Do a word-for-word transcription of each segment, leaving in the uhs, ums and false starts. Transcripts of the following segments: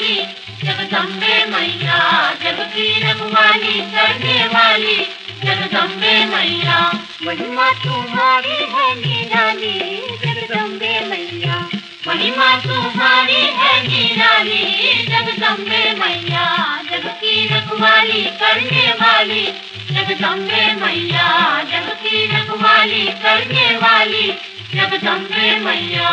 वाली जगदम्बे मैया, जग की रखवाली करने वाली जगदम्बे मैया। महिमा तुम्हारी है निराली जगदम्बे मैया, महिमा तुम्हारी है निराली जगदम्बे मैया। जग की रखवाली करने वाली जगदम्बे मैया, जग की रखवाली करने वाली जगदम्बे मैया।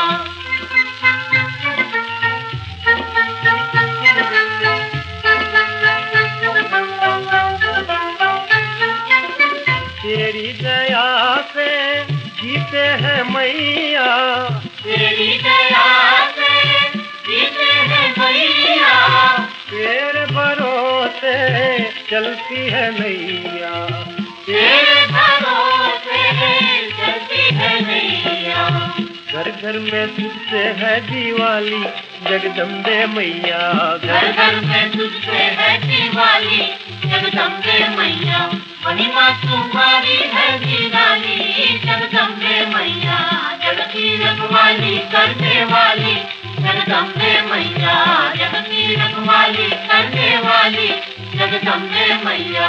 तेरी दया से जीते हैं मैया, तेरी दया से जीते हैं मैया, तेरे भरोसे चलती है नैया, तेरे भरोसे चलती है नैया। घर घर में तुझसे है दिवाली जगदम्बे मैया, घर घर में तुझसे है दिवाली जगदम्बे मैया। महिमा तुम्हारी है निराली जगदम्बे मैया, जग की रखवाली करने वाली जगदम्बे मैया, जग की रखवाली करने वाली जगदम्बे मैया।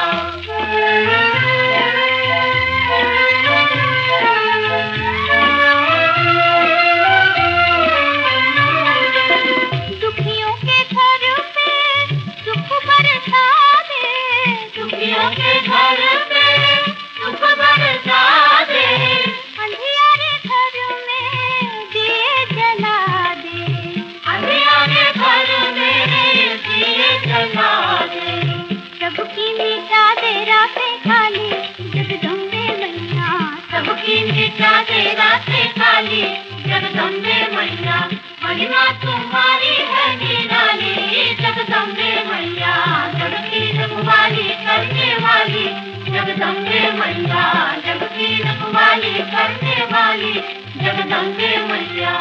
दुखियों के घर पे सुख बरसा दे, दुखियों के घर पे सुख बरसा दे, अंधियारे घर में दिए जला दे, अंधियारे घर में दिए जला दे। सबकी मिटा दे रातें खाली जगदम्बे मैया, सबकी मिटा दे रातें खाली जगदम्बे मैया। महिमा तुम्हारी है निराली जगदम्बे मैया, जग की रखवाली करने वाली जगदम्बे मैया, जग की रखवाली करने वाली जगदम्बे मैया।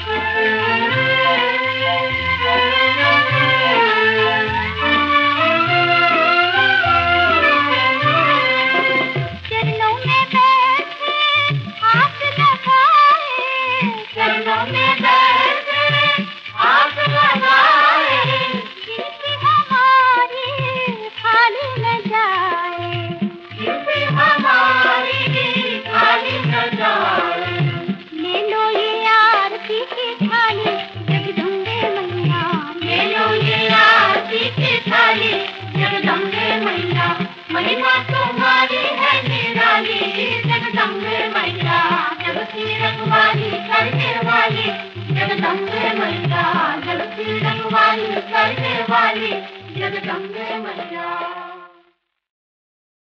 चरणों में बैठे हाथ लगाए, चरणों में बैठे हाथ लगाए, जिनकी हमारी खाली न जाए, जिनकी हमारी खाली न जाए। ले लो ये आरती की थाली जगदम्बे मैया, ले लो ये आरती की थाली जगदम्बे मैया। महिमा तुम्हारी है निराली जगदम्बे मैया, जग की रखवाली करने वाली जगदम्बे मैया, जग की रखवाली करने वाली जगदम्बे मैया।